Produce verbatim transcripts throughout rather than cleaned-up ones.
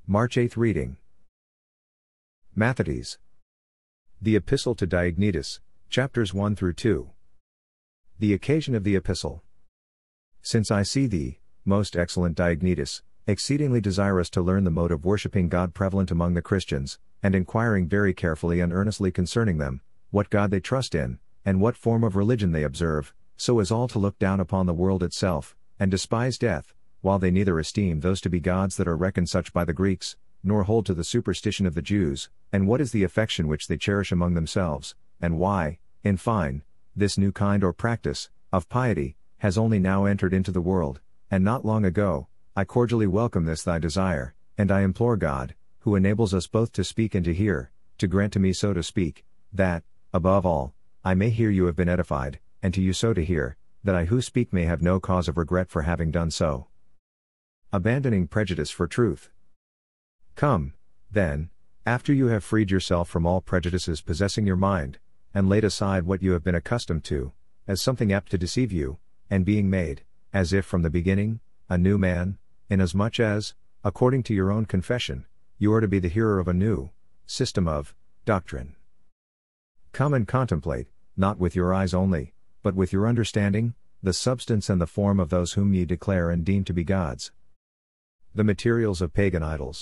March eighth reading. Matthetes. The Epistle to Diognetus, chapters one through two. The occasion of the epistle. Since I see thee, most excellent Diognetus, exceedingly desirous to learn the mode of worshipping God prevalent among the Christians, and inquiring very carefully and earnestly concerning them, what God they trust in, and what form of religion they observe, so as all to look down upon the world itself, and despise death, while they neither esteem those to be gods that are reckoned such by the Greeks, nor hold to the superstition of the Jews, and what is the affection which they cherish among themselves, and why, in fine, this new kind or practice, of piety, has only now entered into the world, and not long ago. I cordially welcome this thy desire, and I implore God, who enables us both to speak and to hear, to grant to me so to speak, that, above all, I may hear you have been edified, and to you so to hear, that I who speak may have no cause of regret for having done so. Abandoning prejudice for truth. Come, then, after you have freed yourself from all prejudices possessing your mind, and laid aside what you have been accustomed to, as something apt to deceive you, and being made, as if from the beginning, a new man, inasmuch as, according to your own confession, you are to be the hearer of a new system of doctrine. Come and contemplate, not with your eyes only, but with your understanding, the substance and the form of those whom ye declare and deem to be gods. The materials of pagan idols.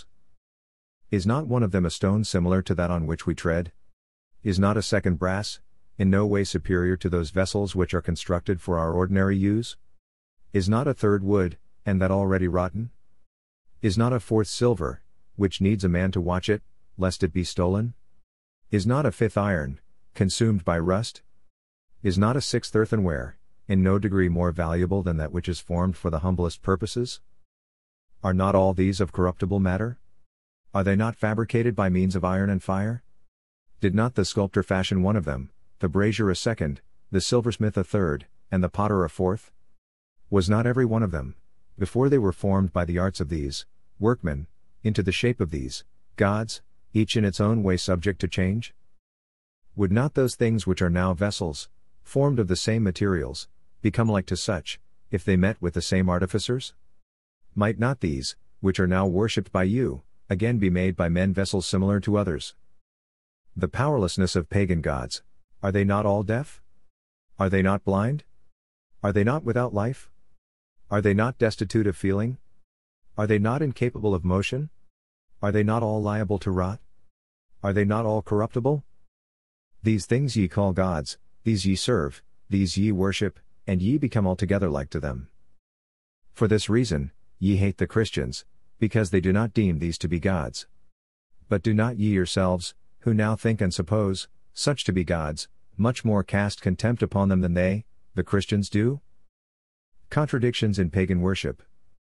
Is not one of them a stone similar to that on which we tread? Is not a second brass, in no way superior to those vessels which are constructed for our ordinary use? Is not a third wood, and that already rotten? Is not a fourth silver, which needs a man to watch it, lest it be stolen? Is not a fifth iron, consumed by rust? Is not a sixth earthenware, in no degree more valuable than that which is formed for the humblest purposes? Are not all these of corruptible matter? Are they not fabricated by means of iron and fire? Did not the sculptor fashion one of them, the brazier a second, the silversmith a third, and the potter a fourth? Was not every one of them, before they were formed by the arts of these workmen, into the shape of these gods, each in its own way subject to change? Would not those things which are now vessels, formed of the same materials, become like to such, if they met with the same artificers? Might not these, which are now worshipped by you, again be made by men vessels similar to others? The powerlessness of pagan gods, are they not all deaf? Are they not blind? Are they not without life? Are they not destitute of feeling? Are they not incapable of motion? Are they not all liable to rot? Are they not all corruptible? These things ye call gods, these ye serve, these ye worship, and ye become altogether like to them. For this reason, ye hate the Christians, because they do not deem these to be gods. But do not ye yourselves, who now think and suppose such to be gods, much more cast contempt upon them than they, the Christians, do? Contradictions in pagan worship.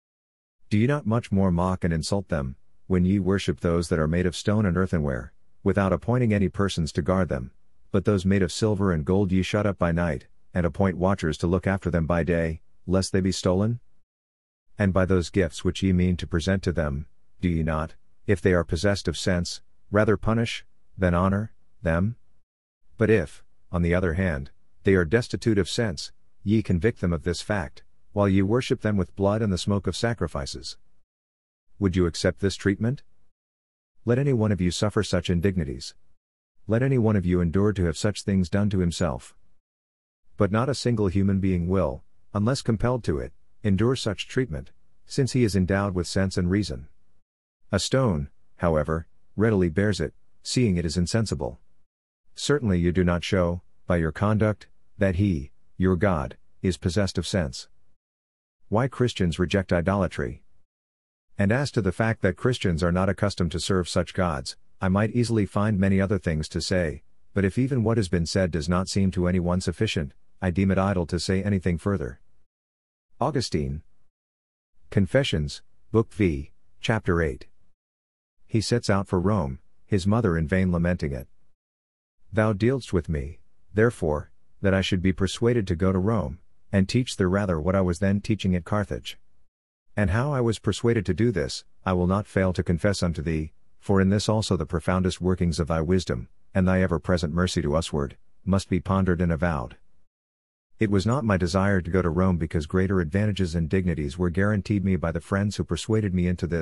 Do ye not much more mock and insult them, when ye worship those that are made of stone and earthenware, without appointing any persons to guard them, but those made of silver and gold ye shut up by night, and appoint watchers to look after them by day, lest they be stolen? And by those gifts which ye mean to present to them, do ye not, if they are possessed of sense, rather punish, than honor, them? But if, on the other hand, they are destitute of sense, ye convict them of this fact, while ye worship them with blood and the smoke of sacrifices. Would you accept this treatment? Let any one of you suffer such indignities. Let any one of you endure to have such things done to himself. But not a single human being will, unless compelled to it, endure such treatment, since he is endowed with sense and reason. A stone, however, readily bears it, seeing it is insensible. Certainly you do not show, by your conduct, that he, your God, is possessed of sense. Why Christians reject idolatry. And as to the fact that Christians are not accustomed to serve such gods, I might easily find many other things to say, but if even what has been said does not seem to any one sufficient, I deem it idle to say anything further. Augustine. Confessions, Book V, Chapter eight. He sets out for Rome, his mother in vain lamenting it. Thou dealst with me, therefore, that I should be persuaded to go to Rome, and teach there rather what I was then teaching at Carthage. And how I was persuaded to do this, I will not fail to confess unto thee, for in this also the profoundest workings of thy wisdom, and thy ever-present mercy to usward, must be pondered and avowed. It was not my desire to go to Rome because greater advantages and dignities were guaranteed me by the friends who persuaded me into this,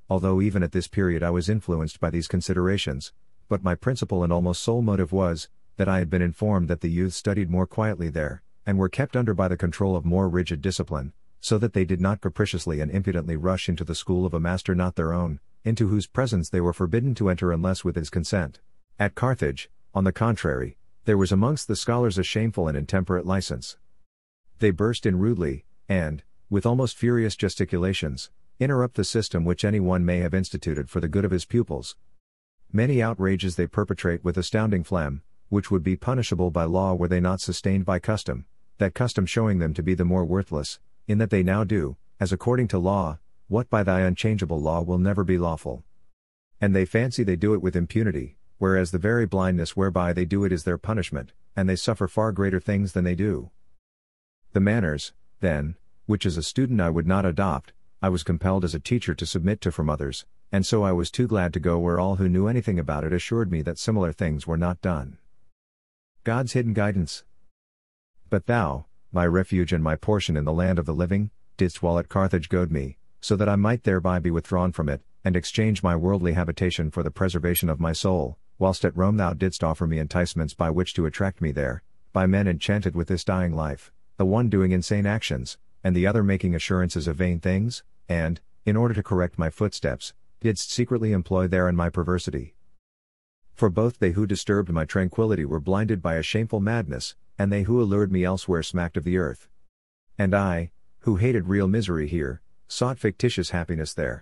although even at this period I was influenced by these considerations, but my principal and almost sole motive was, that I had been informed that the youth studied more quietly there, and were kept under by the control of more rigid discipline, so that they did not capriciously and impudently rush into the school of a master not their own, into whose presence they were forbidden to enter unless with his consent. At Carthage, on the contrary, there was amongst the scholars a shameful and intemperate license. They burst in rudely, and, with almost furious gesticulations, interrupt the system which any one may have instituted for the good of his pupils. Many outrages they perpetrate with astounding phlegm, which would be punishable by law were they not sustained by custom, that custom showing them to be the more worthless, in that they now do, as according to law, what by thy unchangeable law will never be lawful. And they fancy they do it with impunity, whereas the very blindness whereby they do it is their punishment, and they suffer far greater things than they do. The manners, then, which as a student I would not adopt, I was compelled as a teacher to submit to from others, and so I was too glad to go where all who knew anything about it assured me that similar things were not done. God's hidden guidance. But thou, my refuge and my portion in the land of the living, didst while at Carthage goad me, so that I might thereby be withdrawn from it, and exchange my worldly habitation for the preservation of my soul, whilst at Rome thou didst offer me enticements by which to attract me there, by men enchanted with this dying life, the one doing insane actions, and the other making assurances of vain things, and, in order to correct my footsteps, didst secretly employ therein my perversity. For both they who disturbed my tranquillity were blinded by a shameful madness, and they who allured me elsewhere smacked of the earth. And I, who hated real misery here, sought fictitious happiness there.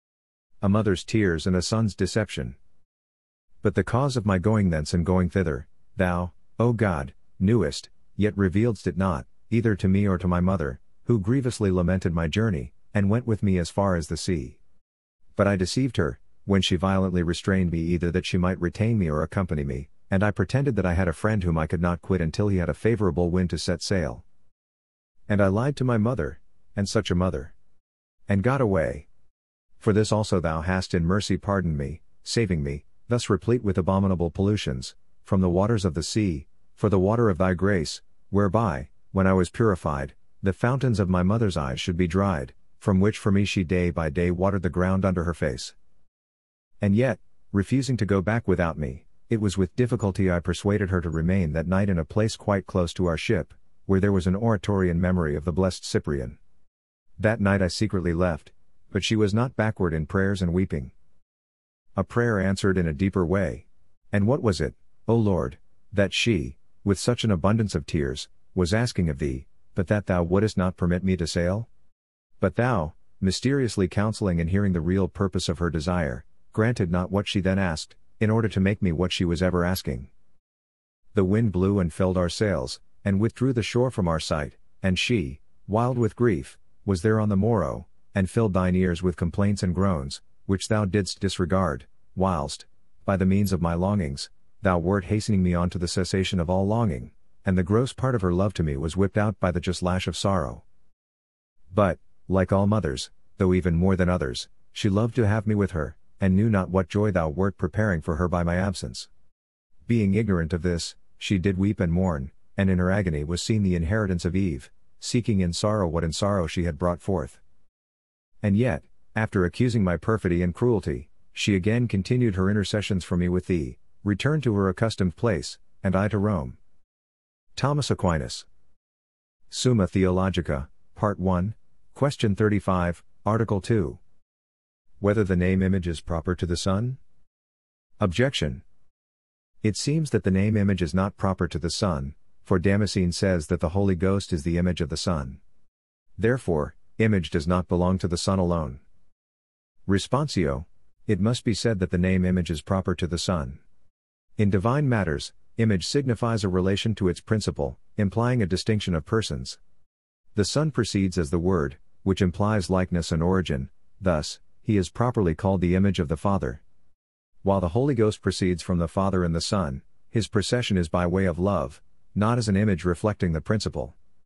A mother's tears and a son's deception. But the cause of my going thence and going thither, thou, O God, knewest, yet revealedst it not, either to me or to my mother, who grievously lamented my journey, and went with me as far as the sea. But I deceived her, when she violently restrained me either that she might retain me or accompany me, and I pretended that I had a friend whom I could not quit until he had a favorable wind to set sail. And I lied to my mother, and such a mother. And got away. For this also thou hast in mercy pardoned me, saving me, thus replete with abominable pollutions, from the waters of the sea, for the water of thy grace, whereby, when I was purified, the fountains of my mother's eyes should be dried, from which for me she day by day watered the ground under her face. And yet, refusing to go back without me, it was with difficulty I persuaded her to remain that night in a place quite close to our ship, where there was an oratory in memory of the blessed Cyprian. That night I secretly left, but she was not backward in prayers and weeping. A prayer answered in a deeper way. And what was it, O Lord, that she, with such an abundance of tears, was asking of thee, but that thou wouldest not permit me to sail? But thou, mysteriously counseling and hearing the real purpose of her desire, granted not what she then asked, in order to make me what she was ever asking. The wind blew and filled our sails, and withdrew the shore from our sight, and she, wild with grief, was there on the morrow, and filled thine ears with complaints and groans, which thou didst disregard, whilst, by the means of my longings, thou wert hastening me on to the cessation of all longing, and the gross part of her love to me was whipped out by the just lash of sorrow. But, like all mothers, though even more than others, she loved to have me with her, and knew not what joy thou wert preparing for her by my absence. Being ignorant of this, she did weep and mourn, and in her agony was seen the inheritance of Eve, seeking in sorrow what in sorrow she had brought forth. And yet, after accusing my perfidy and cruelty, she again continued her intercessions for me with thee, returned to her accustomed place, and I to Rome. Thomas Aquinas. Summa Theologica, Part one, Question thirty-five, Article two. Whether the name image is proper to the Son? Objection. It seems that the name image is not proper to the Son, for Damascene says that the Holy Ghost is the image of the Son. Therefore, image does not belong to the Son alone. Responsio. It must be said that the name image is proper to the Son. In divine matters, image signifies a relation to its principle, implying a distinction of persons. The Son proceeds as the Word, which implies likeness and origin, thus, he is properly called the image of the Father. While the Holy Ghost proceeds from the Father and the Son, his procession is by way of love, not as an image reflecting the principle.